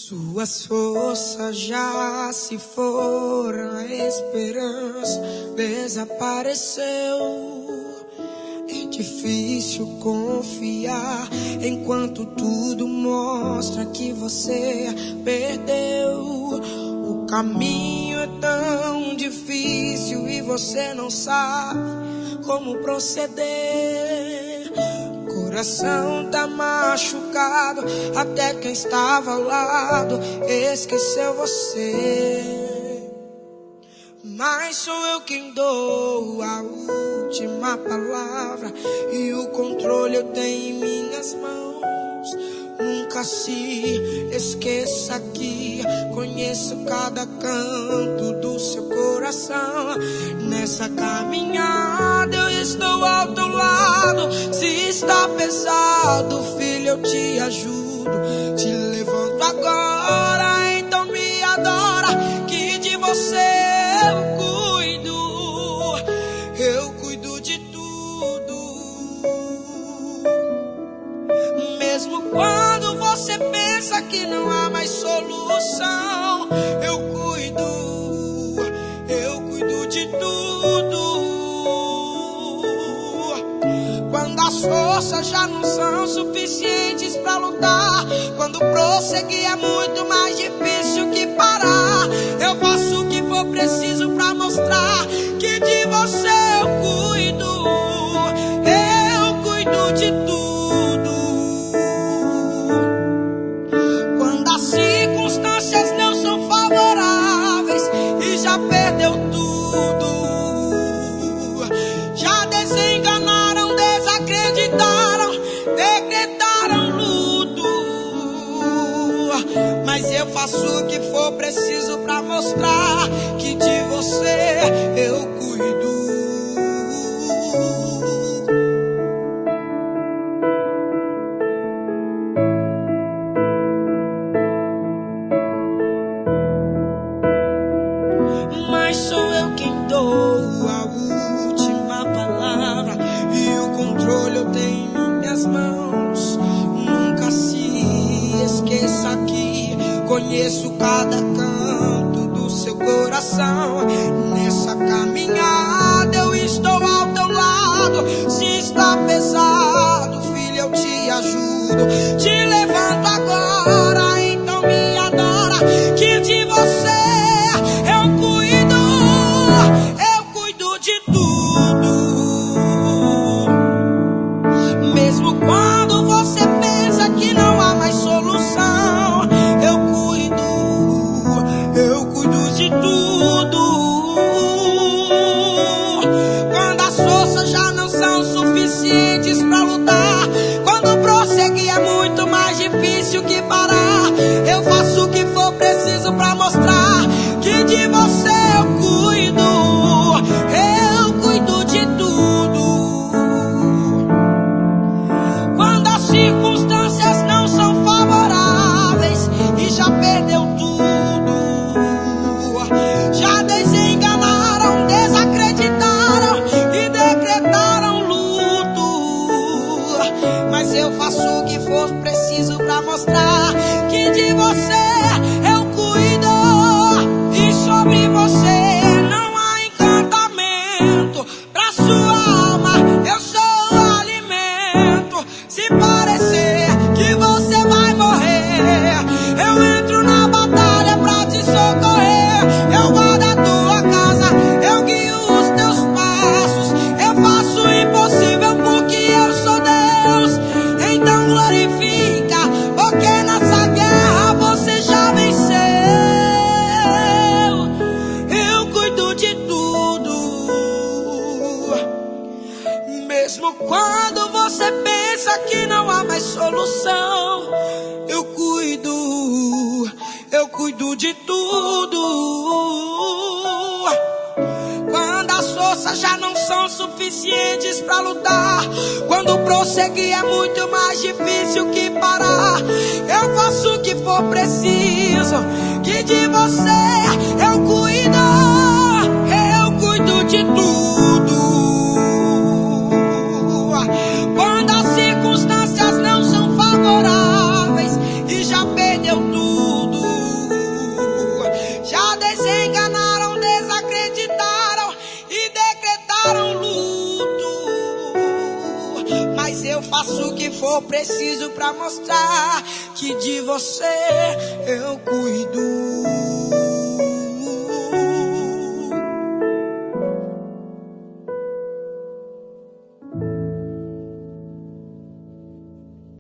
Suas forças já se foram, a esperança desapareceu. É difícil confiar enquanto tudo mostra que você perdeu. O caminho é tão difícil e você não sabe como proceder. Coração tá machucado, até quem estava ao lado esqueceu você. Mas sou eu quem dou a última palavra e o controle eu tenho em minhas mãos. Nunca se esqueça que conheço cada canto do seu coração. Nessa caminhada eu estou ao teu lado. Se está pesado, filho, eu te ajudo. Te levanto agora, então me adora, que de você eu cuido de tudo. Mesmo quando você pensa que não há mais solução, eu cuido de tudo. Quando as forças já não são suficientes pra lutar, quando prosseguir é muito mais difícil que parar, eu faço o que for preciso pra mostrar que de você eu cuido de tudo. Quando as circunstâncias não são favoráveis e já perdeu tudo, já desenganaram, desacreditaram, decretaram luto, mas eu faço o que for preciso pra mostrar que de você eu cuido. Mas sou eu quem dou a última palavra e o controle eu tenho em minhas mãos. Nunca se esqueça que conheço cada canto do seu coração. Nessa caminhada eu estou ao teu lado. Se está pesado, filho, eu te ajudo. Te levanto agora, então me adora, que de você eu cuido de tudo. Mesmo quando você pensa que não há mais solução, eu cuido de tudo. Quando as forças já não são suficientes pra lutar, quando prosseguir é muito mais difícil que parar, eu faço o que for preciso pra mostrar que de você eu cuido de tudo. Quando as circunstâncias não são favoráveis e já perdeu tudo, já desenganaram, desacreditaram e decretaram luto, mas eu faço o que for preciso pra mostrar que de você eu cuido. E sobre você não há encantamento, pra sua alma eu sou o alimento. Se parecer que você vai morrer, eu entro na batalha pra te socorrer. Eu guardo a tua casa, eu guio os teus passos, eu faço o impossível porque eu sou Deus. Então glorifica, porque nessa guerra você já venceu. Eu cuido de tudo. Mesmo quando você pensa que não há mais solução, eu cuido de tudo. Quando as forças já não são suficientes pra lutar, quando prosseguir é muito mais difícil que parar, eu faço o que for preciso, que de você eu cuido de tudo. Quando as circunstâncias não são favoráveis e já perdeu tudo, faço o que for preciso pra mostrar que de você eu